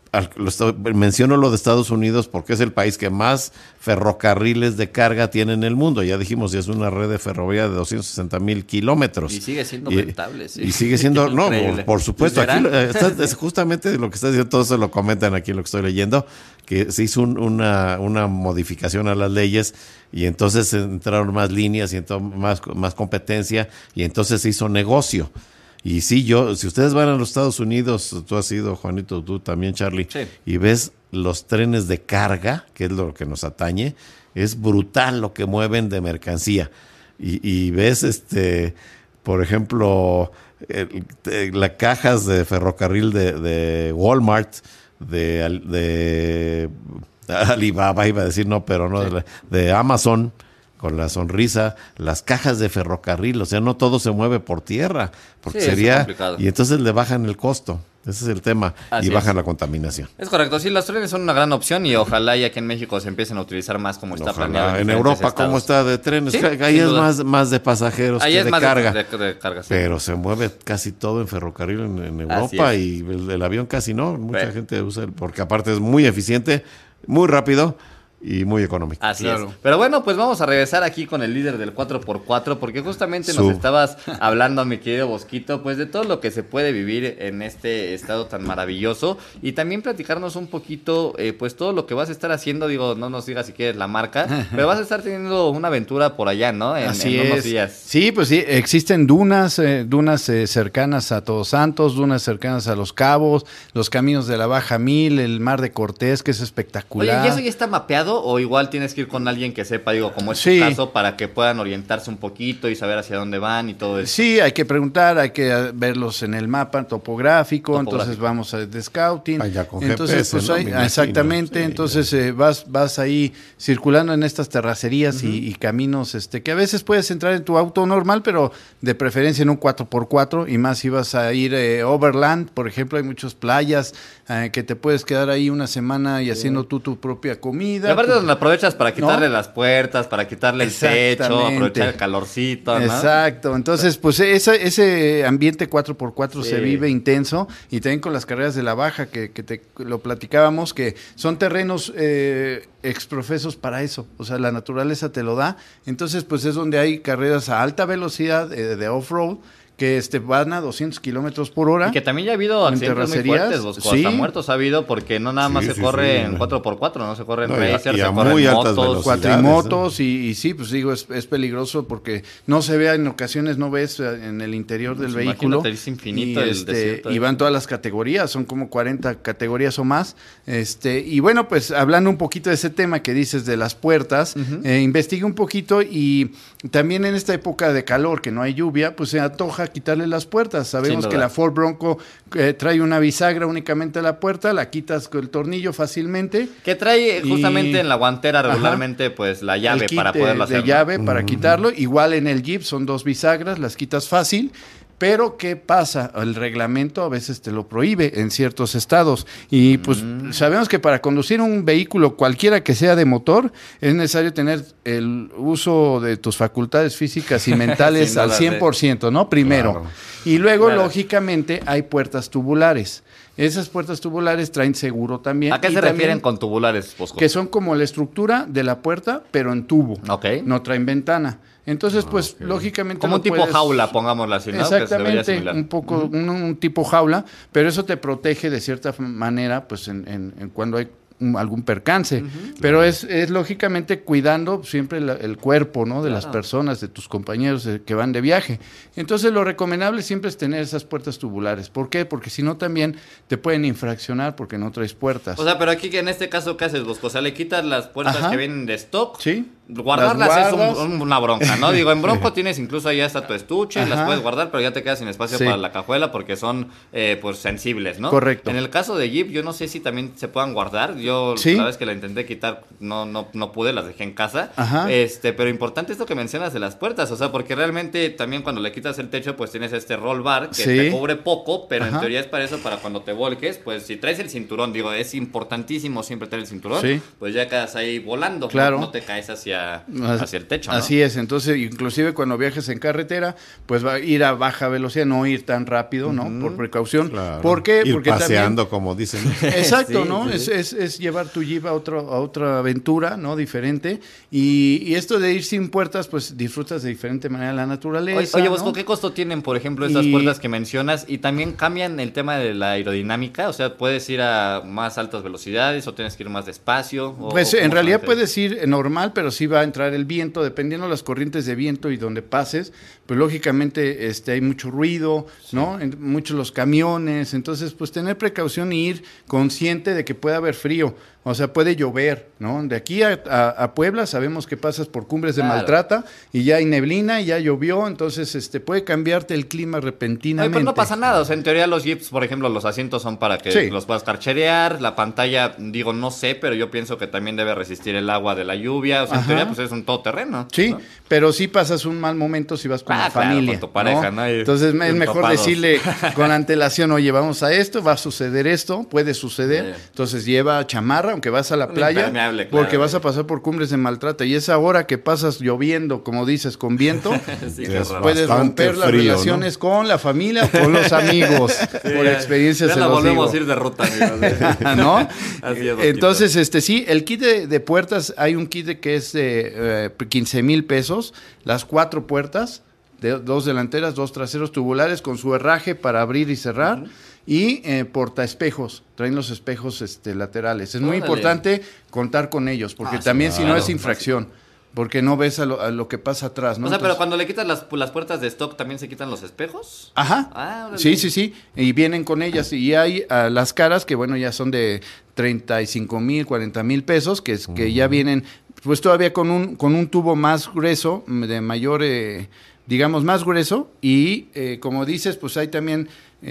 Menciono lo de Estados Unidos porque es el país que más ferrocarriles de carga tiene en el mundo. Ya dijimos, es una red de ferrovía de 260,000 kilómetros. Y sigue siendo rentable, sí. Y sigue siendo, no, por supuesto. Aquí es justamente lo que está diciendo, todos se lo comentan aquí en lo que estoy leyendo, que se hizo una modificación a las leyes y entonces entraron más líneas y más competencia y entonces se hizo negocio. Y sí, si ustedes van a los Estados Unidos, tú has ido, Juanito, tú también, Charlie, sí, y ves los trenes de carga, que es lo que nos atañe, es brutal lo que mueven de mercancía. Y ves, por ejemplo, las cajas de ferrocarril de Walmart, de Alibaba, iba a decir, no, pero no, sí, de Amazon, con la sonrisa, las cajas de ferrocarril, o sea, no todo se mueve por tierra, porque sería, y entonces le bajan el costo, ese es el tema, y bajan la contaminación. Es correcto, sí, los trenes son una gran opción y ojalá y aquí en México se empiecen a utilizar más como está planeado. En Europa, ¿cómo está de trenes? ¿Sí? Ahí es más de pasajeros ahí que de carga, de carga, sí, pero se mueve casi todo en ferrocarril en Europa y el avión casi no, mucha gente usa, porque aparte es muy eficiente, muy rápido y muy económico. Así es. Pero bueno, pues vamos a regresar aquí con el líder del 4x4, porque justamente nos estabas hablando, mi querido Bosquito, pues de todo lo que se puede vivir en este estado tan maravilloso y también platicarnos un poquito, pues todo lo que vas a estar haciendo, digo, no nos digas si quieres la marca, pero vas a estar teniendo una aventura por allá, ¿no? En unos días. Sí, pues sí, existen dunas cercanas a Todos Santos, dunas cercanas a Los Cabos, los caminos de la Baja Mil, el Mar de Cortés, que es espectacular. Oye, ¿y eso ya está mapeado? O igual tienes que ir con alguien que sepa, digo, como es tu caso, para que puedan orientarse un poquito y saber hacia dónde van y todo eso. Sí, hay que preguntar, hay que verlos en el mapa topográfico. Entonces vamos de scouting. Allá con entonces, GPS, pues, ¿no? Exactamente, sí, entonces vas ahí circulando en estas terracerías y caminos que a veces puedes entrar en tu auto normal, pero de preferencia en un 4x4, y más si vas a ir overland, por ejemplo, hay muchas playas que te puedes quedar ahí una semana y haciendo tu propia comida. Y aparte donde aprovechas para quitarle las puertas, para quitarle el techo, aprovechar el calorcito, ¿no? Exacto, entonces pues ese ambiente 4x4 se vive intenso, y también con las carreras de la Baja, que te lo platicábamos, que son terrenos exprofesos para eso, o sea, la naturaleza te lo da, entonces pues es donde hay carreras a alta velocidad de off-road, que van a 200 kilómetros por hora. Y que también ya ha habido accidentes muy fuertes, Bosco, hasta muertos ha habido, porque no nada más se corre en 4x4, no se corre en racer, se corre en motos. Cuatrimotos, y sí, pues digo, es peligroso porque no se ve, en ocasiones no ves en el interior del vehículo. Es infinito el desierto. Y van todas las categorías, son como 40 categorías o más. Y bueno, pues hablando un poquito de ese tema que dices de las puertas, investigué un poquito y también en esta época de calor, que no hay lluvia, pues se antoja quitarle las puertas. Sabemos que la Ford Bronco trae una bisagra únicamente a la puerta, la quitas con el tornillo fácilmente. Que trae justamente en la guantera regularmente pues la llave para poderlo hacer. De llave para quitarlo. Igual en el Jeep son 2 bisagras, las quitas fácil. Pero, ¿qué pasa? El reglamento a veces te lo prohíbe en ciertos estados. Y pues sabemos que para conducir un vehículo, cualquiera que sea de motor, es necesario tener el uso de tus facultades físicas y mentales al 100%, ¿no? Primero. Claro. Y luego, lógicamente, hay puertas tubulares. Esas puertas tubulares traen seguro también. ¿A qué se refieren con tubulares, Bosco? Que son como la estructura de la puerta, pero en tubo. No traen ventana. Entonces, pues, lógicamente... Como un tipo jaula, pongámoslo así, ¿no? Exactamente, un poco, un tipo jaula, pero eso te protege de cierta manera, pues, en cuando hay algún percance, pero es lógicamente cuidando siempre el cuerpo, ¿no? De las personas, de tus compañeros que van de viaje. Entonces lo recomendable siempre es tener esas puertas tubulares. ¿Por qué? Porque si no también te pueden infraccionar porque no traes puertas. O sea, pero aquí en este caso, ¿qué haces, Bosco? O sea, le quitas las puertas que vienen de stock. Sí. Guardarlas es una bronca, ¿no? Digo, en Bronco tienes incluso ahí hasta tu estuche, las puedes guardar, pero ya te quedas sin espacio para la cajuela porque son pues sensibles, ¿no? Correcto. En el caso de Jeep, yo no sé si también se puedan guardar. Yo la vez que la intenté quitar no pude, las dejé en casa. Pero importante esto que mencionas de las puertas, o sea, porque realmente también cuando le quitas el techo, pues tienes este roll bar que te cubre poco, pero en teoría es para eso, para cuando te volques, pues si traes el cinturón, digo, es importantísimo siempre traer el cinturón, pues ya quedas ahí volando, no te caes hacia el techo, ¿no? Así es, entonces inclusive cuando viajes en carretera, pues va a ir a baja velocidad, no ir tan rápido, ¿no? Por precaución. Claro. ¿Por qué? Ir porque paseando, también, como dicen. Exacto, ¿no? Es llevar tu Jeep a otra aventura, ¿no? Diferente. Y esto de ir sin puertas, pues disfrutas de diferente manera la naturaleza. Oye, Bosco, ¿qué costo tienen, por ejemplo, estas puertas que mencionas? Y también cambian el tema de la aerodinámica, o sea, ¿puedes ir a más altas velocidades o tienes que ir más despacio? Pues en realidad puedes ir normal, pero sí va a entrar el viento, dependiendo de las corrientes de viento y donde pases, pues lógicamente hay mucho ruido, ¿no? Muchos los camiones, entonces pues tener precaución y ir consciente de que puede haber frío. O sea, puede llover, ¿no? De aquí a Puebla sabemos que pasas por Cumbres de Maltrata y ya hay neblina y ya llovió, entonces puede cambiarte el clima repentinamente. Pero no pasa nada, o sea, en teoría los Jeeps, por ejemplo, los asientos son para que los puedas carcherear, la pantalla, digo, no sé, pero yo pienso que también debe resistir el agua de la lluvia, o sea, en teoría pues es un todoterreno. Sí, ¿no? Pero sí pasas un mal momento si vas con la familia, con tu pareja, ¿no? Entonces es mejor decirle con antelación, oye, vamos a esto, va a suceder esto, puede suceder, entonces lleva chamarra, aunque vas a la playa, porque vas a pasar por Cumbres de Maltrata y esa hora que pasas lloviendo, como dices, con viento, puedes romper las relaciones con la familia o con los amigos, por experiencias se los digo. Volvemos a ir de ruta, amigos. ¿No? Así es, entonces, sí, el kit de puertas, hay un kit que es de 15,000 pesos, las 4 puertas, 2 delanteras, 2 traseros tubulares con su herraje para abrir y cerrar. Y portaespejos, traen los espejos laterales. Es muy importante contar con ellos, porque también si no es infracción, porque no ves a lo que pasa atrás, ¿no? O sea, pero cuando le quitas las puertas de stock, ¿también se quitan los espejos? Ajá, sí, y vienen con ellas, y hay las caras que, bueno, ya son de 35,000, 40,000 pesos, que ya vienen, pues todavía con un tubo más grueso, de mayor, digamos, más grueso, y como dices, pues hay también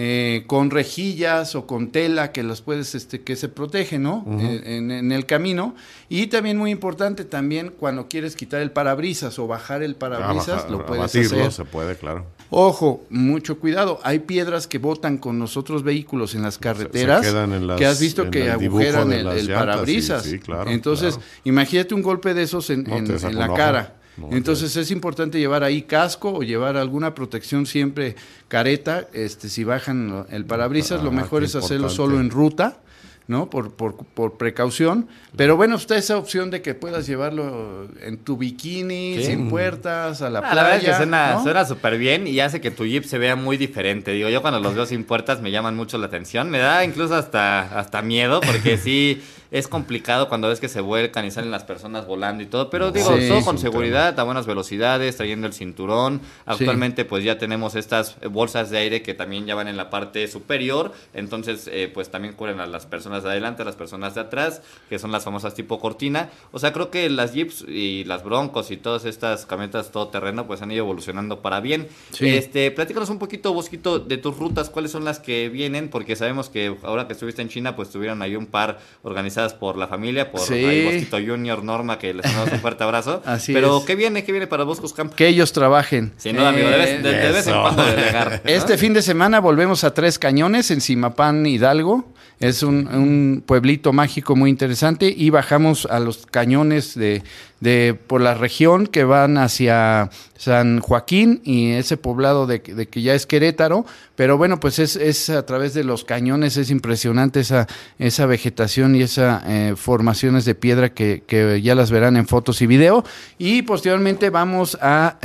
con rejillas o con tela que las puedes, que se protege, ¿no? En el camino. Y también muy importante, también cuando quieres quitar el parabrisas o bajar el parabrisas, lo puedes hacer. Se puede, claro. Ojo, mucho cuidado. Hay piedras que botan con los otros vehículos en las carreteras, que has visto que agujeran el parabrisas. Sí, claro. Entonces, imagínate un golpe de esos en la cara. Entonces es importante llevar ahí casco o llevar alguna protección siempre, careta, si bajan el parabrisas, lo mejor es hacerlo solo en ruta, ¿no? Por precaución. Pero bueno, está esa opción de que puedas llevarlo en tu bikini, sin puertas, a la playa. La verdad es que suena súper bien y hace que tu Jeep se vea muy diferente. Digo, yo cuando los veo sin puertas me llaman mucho la atención. Me da incluso hasta miedo, porque sí es complicado cuando ves que se vuelcan y salen las personas volando y todo. Pero digo, todo con seguridad, a buenas velocidades, trayendo el cinturón. Actualmente pues ya tenemos estas bolsas de aire que también ya van en la parte superior. Entonces pues también cubren a las personas de adelante, a las personas de atrás, que son las famosas tipo cortina. O sea, creo que las Jeeps y las Broncos y todas estas camionetas todoterreno pues han ido evolucionando para bien. Platícanos un poquito, Bosquito, de tus rutas, cuáles son las que vienen, porque sabemos que ahora que estuviste en China pues tuvieron ahí un par organizadas por la familia, por ahí Bosquito Junior, Norma, que les mandamos un fuerte abrazo. Pero ¿qué viene para Boscos Camp? Que ellos trabajen. Sin duda, amigo, de vez en cuando delegar, ¿no? Este fin de semana volvemos a Tres Cañones en Zimapán, Hidalgo. Es un pueblito mágico muy interesante y bajamos a los cañones por la región que van hacia San Joaquín y ese poblado de que ya es Querétaro, pero bueno, pues es a través de los cañones, es impresionante esa vegetación y esas formaciones de piedra que ya las verán en fotos y video. Y posteriormente vamos a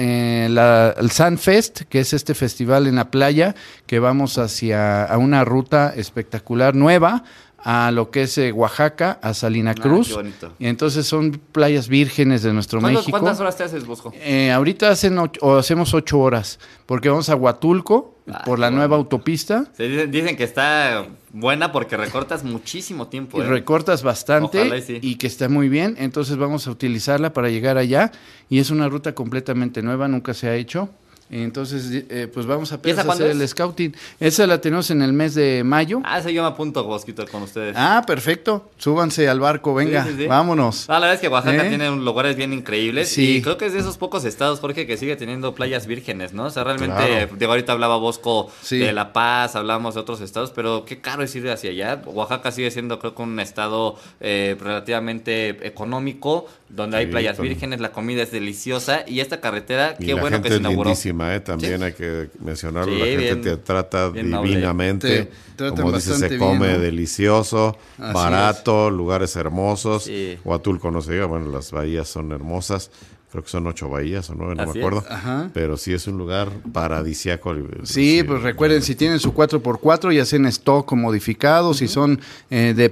el Sunfest, que es este festival en la playa, que vamos a una ruta espectacular nueva, a lo que es Oaxaca, a Salina Cruz. Qué bonito. Y entonces son playas vírgenes de nuestro México. ¿Cuántas horas te haces, Bosco? Ahorita hacemos 8 horas, porque vamos a Huatulco por la nueva autopista. Dicen que está buena porque recortas muchísimo tiempo. Y recortas bastante. Ojalá y sí. Y que está muy bien. Entonces vamos a utilizarla para llegar allá. Y es una ruta completamente nueva, nunca se ha hecho. Entonces, pues vamos a empezar a hacer el scouting. Esa la tenemos en el mes de mayo. Ese yo me apunto, Bosquito, con ustedes. Perfecto. Súbanse al barco, venga, vámonos. La verdad es que Oaxaca tiene lugares bien increíbles. Sí. Y creo que es de esos pocos estados, Jorge, que sigue teniendo playas vírgenes, ¿no? O sea, realmente, ahorita hablaba Bosco de La Paz, hablamos de otros estados, pero qué caro es ir hacia allá. Oaxaca sigue siendo, creo que un estado relativamente económico, donde hay playas vírgenes, la comida es deliciosa y esta carretera, qué bueno que se inauguró. También hay que mencionarlo, la gente te trata divinamente, como dices, se come delicioso, barato, lugares hermosos. Huatulco no se diga, bueno, las bahías son hermosas. Creo que son 8 bahías o 9, no me acuerdo. Pero sí es un lugar paradisíaco. Sí, pues recuerden, si tienen su 4x4 y hacen stock o modificados, si son de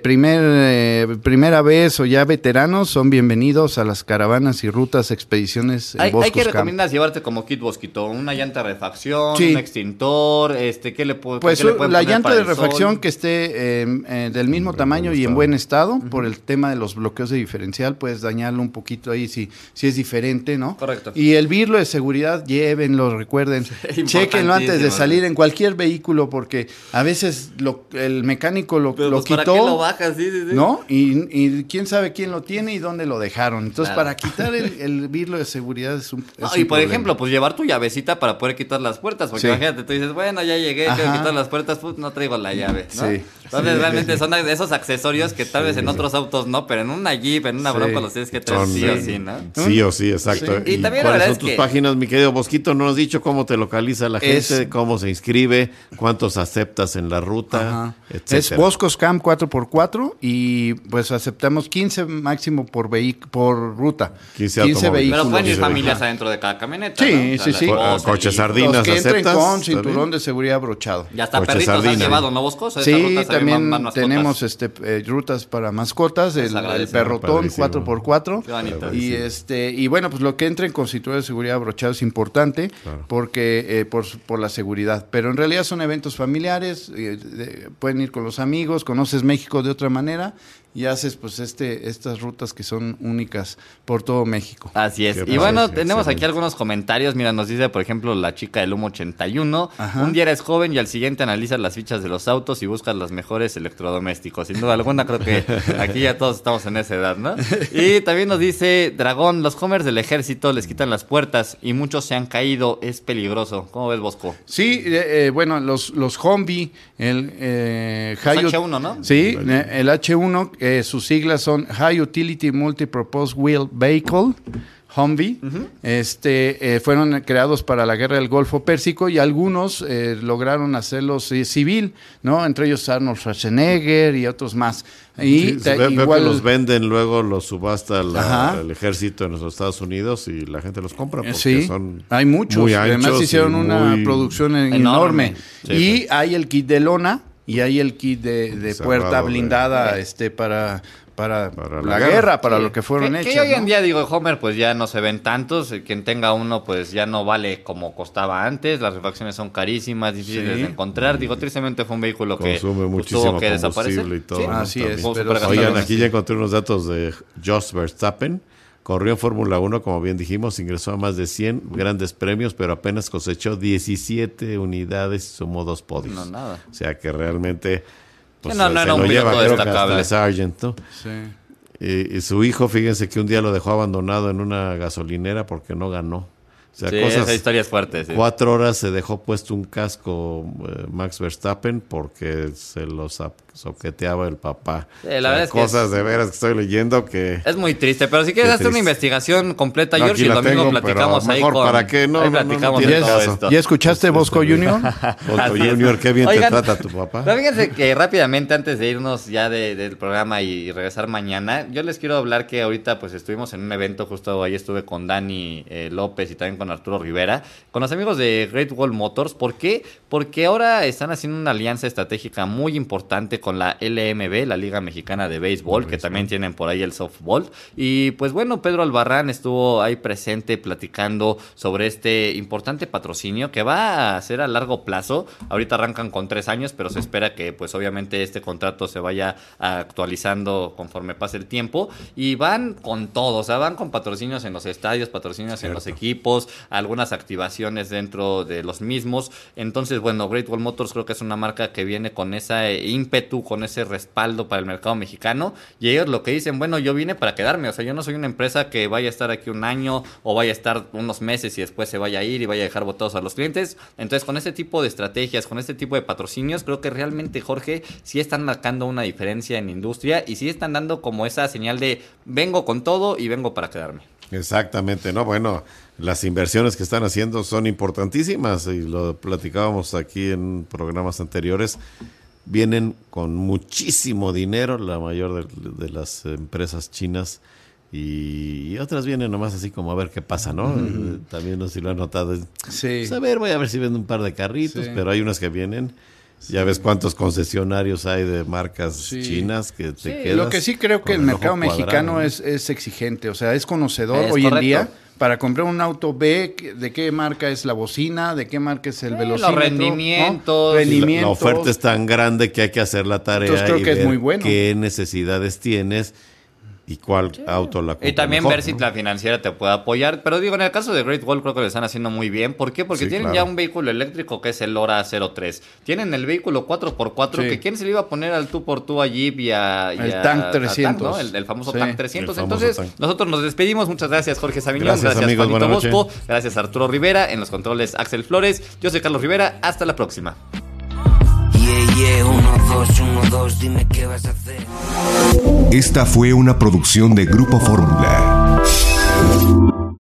primera vez o ya veteranos, son bienvenidos a las caravanas y rutas, expediciones en Boscos ¿Hay que Camp. recomiendas llevarte como kit, Bosquito? ¿Una llanta de refacción, un extintor? ¿Qué le pueden Pues poner la llanta para de refacción que esté del mismo tamaño y en buen estado, por el tema de los bloqueos de diferencial, puedes dañarlo un poquito ahí si es diferente, ¿no? Correcto. Y el birlo de seguridad, llévenlo, recuerden, chéquenlo antes de salir en cualquier vehículo, porque a veces el mecánico lo pues quitó, ¿para qué lo bajas? Sí. ¿no? Y quién sabe quién lo tiene y dónde lo dejaron. Entonces, para quitar el birlo de seguridad es un y por ejemplo, pues llevar tu llavecita para poder quitar las puertas, porque imagínate, tú dices, bueno, ya llegué, quiero quitar las puertas, pues no traigo la llave, ¿no? Entonces realmente son esos accesorios que tal vez en otros autos no, pero en una Jeep, en una Bronco los tienes que traer sí o sí, ¿no? Sí o sí, exacto. Y también ¿cuáles son tus páginas, mi querido Bosquito? No has dicho cómo te localiza la gente, cómo se inscribe, cuántos aceptas en la ruta, etcétera. Es Boscos Camp 4x4 y pues aceptamos 15 máximo por ruta. 15 vehículos. Pero pueden ir familias adentro de cada camioneta, sí, ¿no? sí. Coches sardinas, que entren ¿aceptas? con cinturón de seguridad abrochado. Ya está, perritos han llevado, ¿no, Boscos? Sí, también tenemos rutas para mascotas, el perrotón 4x4. Y bueno, pues lo que entren con cinturón de seguridad abrochado es importante, porque por la seguridad. Pero en realidad son eventos familiares, pueden ir con los amigos, conoces México de otra manera y haces pues estas rutas que son únicas por todo México. Así es. Y bueno, tenemos aquí algunos comentarios. Mira, nos dice, por ejemplo, la chica del Humo 81. Un día eres joven y al siguiente analizas las fichas de los autos y buscas los mejores electrodomésticos. Sin duda alguna, creo que aquí ya todos estamos en esa edad, ¿no? Y también nos dice Dragón, los Homers del ejército les quitan las puertas y muchos se han caído. Es peligroso. ¿Cómo ves, Bosco? Sí, bueno, los Humvee, el H1, ¿no? Sí, el H1, sus siglas son High Utility Multipurpose Wheel Vehicle, Humvee, fueron creados para la guerra del Golfo Pérsico y algunos lograron hacerlos civil, ¿no? Entre ellos Arnold Schwarzenegger y otros más. Y veo que los venden, luego los subasta el ejército en los Estados Unidos y la gente los compra porque son hay muchos. Muy anchos. Además hicieron una producción enorme. Sí, y hay el kit de lona y hay el kit de puerta blindada para la guerra, para lo que fueron hechos. Que hoy en día, digo, Homer, pues ya no se ven tantos. Quien tenga uno, pues ya no vale como costaba antes. Las refacciones son carísimas, difíciles de encontrar. Digo, tristemente fue un vehículo que tuvo que desaparecer. Y todo, así es. Oigan, aquí ya encontré unos datos de Jos Verstappen. Corrió en Fórmula 1, como bien dijimos, ingresó a más de 100 grandes premios, pero apenas cosechó 17 unidades y sumó 2 podios. No, nada. O sea que realmente... Pues, no era un piloto destacable. Sargent, ¿no? Sí. Y su hijo, fíjense que un día lo dejó abandonado en una gasolinera porque no ganó. O sea, esa historia es fuerte. 4 horas se dejó puesto un casco Max Verstappen porque se lo soqueteaba el papá. La verdad es cosas de veras que estoy leyendo que... Es muy triste, pero si quieres hacer una investigación completa, George, y el domingo platicamos ahí con... ¿Para qué? No, platicamos de todo esto. ¿Ya escuchaste Bosco Junior? Bosco Junior, qué bien te trata tu papá. Pero fíjense que rápidamente, antes de irnos ya del programa y regresar mañana, yo les quiero hablar que ahorita pues estuvimos en un evento, justo ahí estuve con Dani López y también con Arturo Rivera, con los amigos de Great Wall Motors. ¿Por qué? Porque ahora están haciendo una alianza estratégica muy importante con la LMB, la Liga Mexicana de Béisbol, que también tienen por ahí el softball. Y pues bueno, Pedro Albarrán estuvo ahí presente platicando sobre este importante patrocinio que va a ser a largo plazo. Ahorita arrancan con 3 años, pero se espera que pues obviamente este contrato se vaya actualizando conforme pase el tiempo. Y van con todo, o sea, van con patrocinios en los estadios, patrocinios en los equipos, algunas activaciones dentro de los mismos. Entonces, bueno, Great Wall Motors creo que es una marca que viene con ese ímpetu, con ese respaldo para el mercado mexicano, y ellos lo que dicen, bueno, yo vine para quedarme, o sea, yo no soy una empresa que vaya a estar aquí un año o vaya a estar unos meses y después se vaya a ir y vaya a dejar botados a los clientes. Entonces, con este tipo de estrategias, con este tipo de patrocinios, creo que realmente, Jorge, sí están marcando una diferencia en la industria y sí están dando como esa señal de vengo con todo y vengo para quedarme. Exactamente, ¿no? Bueno, las inversiones que están haciendo son importantísimas y lo platicábamos aquí en programas anteriores. Vienen con muchísimo dinero, la mayor de las empresas chinas, y otras vienen nomás así como a ver qué pasa, ¿no? También no sé si lo han notado. Sí. Pues voy a ver si vendo un par de carritos, pero hay unas que vienen. Ya ves cuántos concesionarios hay de marcas chinas que te quedas. Lo que sí creo que el mercado mexicano es exigente, o sea, es conocedor hoy en día. Para comprar un auto, ve de qué marca es la bocina, de qué marca es el velocímetro. Los rendimientos. ¿no? La oferta es tan grande que hay que hacer la tarea. Entonces creo que ver es muy bueno. Qué necesidades tienes y cuál auto la compra. Y también mejor, ver si la financiera te puede apoyar. Pero digo, en el caso de Great Wall creo que lo están haciendo muy bien. ¿Por qué? Porque tienen ya un vehículo eléctrico que es el Ora 03. Tienen el vehículo 4x4 que quién se le iba a poner al 2x2 a Jeep y el Tank 300. Tank, ¿no? el famoso Tank 300. Entonces, nosotros nos despedimos. Muchas gracias, Jorge Sabiñón. Gracias amigos, Juanito Bosco. Gracias, Arturo Rivera. En los controles, Axel Flores. Yo soy Carlos Rivera. Hasta la próxima. 1, 2, dime qué vas a hacer. Esta fue una producción de Grupo Fórmula.